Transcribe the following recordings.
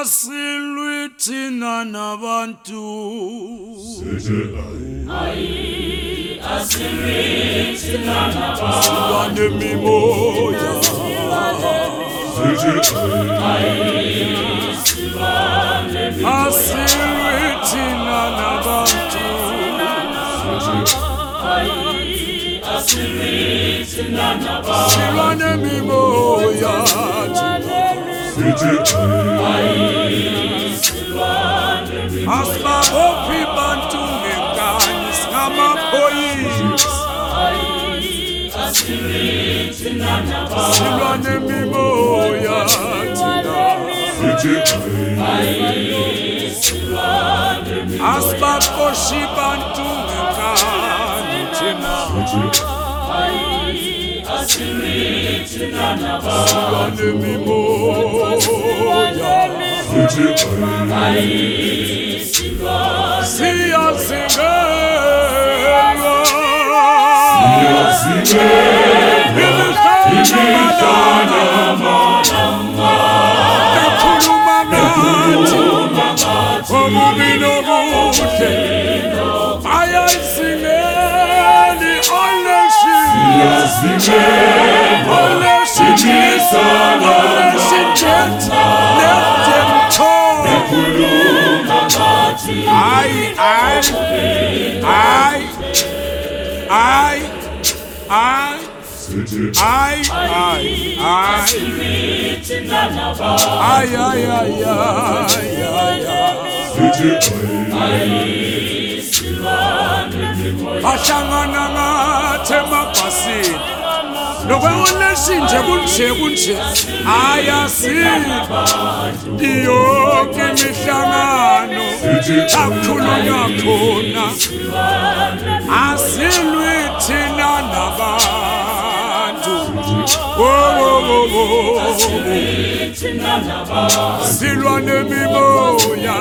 asilwi thina nabantu asilwi thina nabantu silwane mimoya asilwi thina nabantu silwane mimoya asibabophi bantu ngenkani singamaphoyisa silwane mimoya asibaqoshi bantu ngenkani thina silwane mimoya Ashangana ngate mabhasini nokwewoleshinje kunje ayasiba yonke imihlangano akukhulunywa khona asilwi thina nabantu silwane mimoya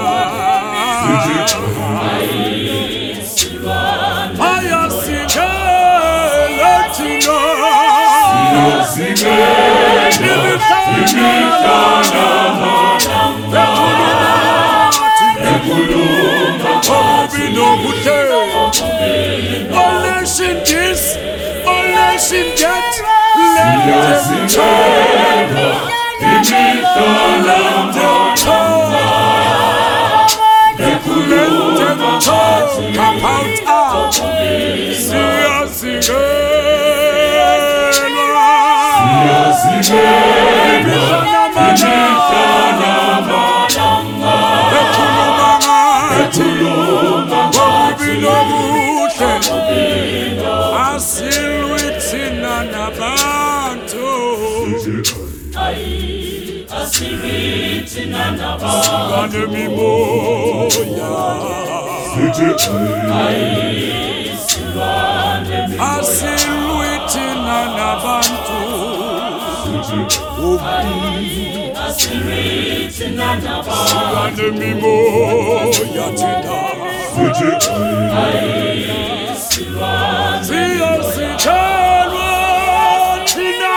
silwane mimoya asilwi thina nabantu silwane mimoya thina siyazithelwa thina